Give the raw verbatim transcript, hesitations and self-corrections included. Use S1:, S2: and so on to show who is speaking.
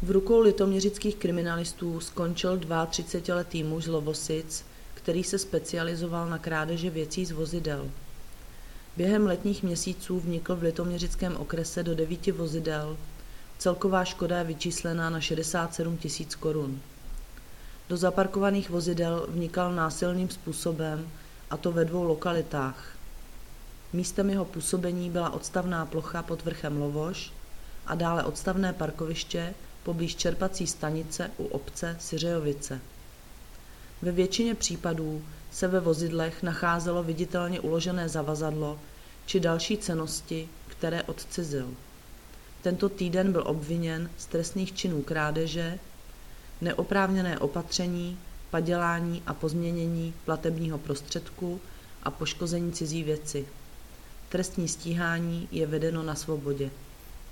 S1: V rukou litoměřických kriminalistů skončil třicetiletý muž z Lovosic, který se specializoval na krádeže věcí z vozidel. Během letních měsíců vnikl v litoměřickém okrese do devíti vozidel. Celková škoda je vyčíslená na šedesát sedm tisíc korun. Do zaparkovaných vozidel vnikal násilným způsobem, a to ve dvou lokalitách. Místem jeho působení byla odstavná plocha pod vrchem Lovoš a dále odstavné parkoviště poblíž čerpací stanice u obce Syřejovice. Ve většině případů se ve vozidlech nacházelo viditelně uložené zavazadlo či další cennosti, které odcizil. Tento týden byl obviněn z trestných činů krádeže, neoprávněné opatření, padělání a pozměnění platebního prostředku a poškození cizí věci. Trestní stíhání je vedeno na svobodě.